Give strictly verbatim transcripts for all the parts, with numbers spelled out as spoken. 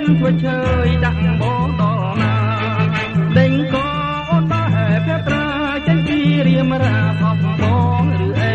ធ្វើឈើដាក់បងដល់ណាដេញកអូនបែបភត្រាចេញពីរៀមរាខំបងឬអី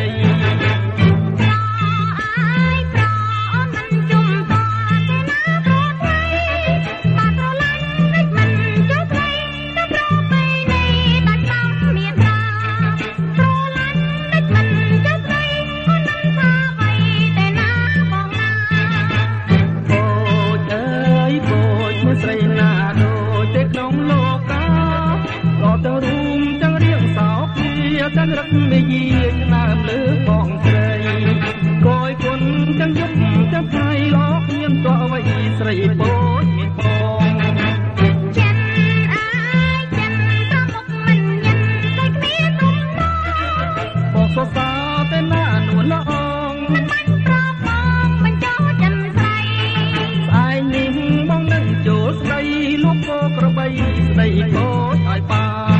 ស្រីណាដូចទេក្នុងលោកកាក៏ទៅរួមទាំងរៀងសោកគ្នាទាំងរឹកមេយាឆ្នាំលើផងស្រីកយគុណទាំងយប់ទាំងថ្ងៃលោកមានតអ្វីស្រីបូចមានបងចិនអើយចិនប្រមុខមិនញ៉ាំតែគ្នាទុំបងសរសើរតែណានួនល្អងមិនបាច់ប្របងមិនចូលចិនស្រីស្អែកនេះបងនឹងចូលស្ដីលួកពោក្របីស្ដីកោចឲ្យបាន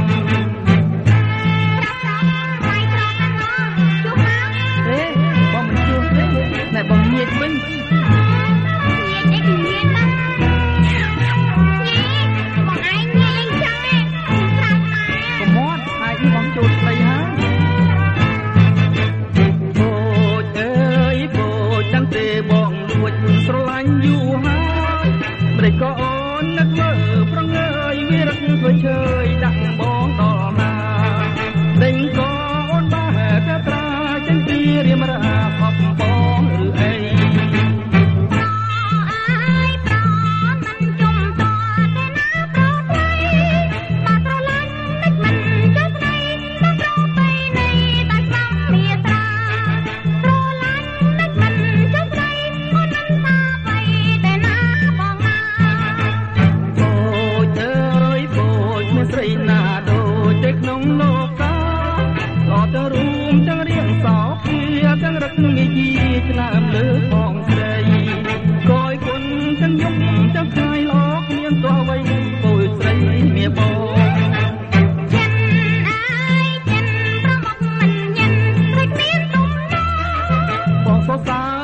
បងមិនជួបទេតែបងញៀចវិញញៀចអីគឺញៀចណាញៀចបងឯងញៀចលេងចឹងទេស្រាប់តែកុំមាត់ហើយបងចូលស្ដីហើយពោចអើយពោចចាំទេបងលួចស្រឡាញ់យូរហើយមិនក៏អូននឹកមើលប្រងើយវារឹកធ្វើឈើដាក់បងដល់ណាដេញក៏អូនបែបត្រាចេញពីរៀមរាខំបងឬអីស្រីណាដូចទេក្នុងលោកកាក៏ទៅរួមទាំងរៀងសោកគ្នាទាំងរឹកងាយឆ្នាំលើផងស្រីកយគុណទាំងយប់ទាំងថ្ងៃលោកមានតអ្វីពោលស្រីមានបងចិនអើយចិនប្រមុខមិនញ៉ាំស្រីគ្មានទុំបងសរសើរ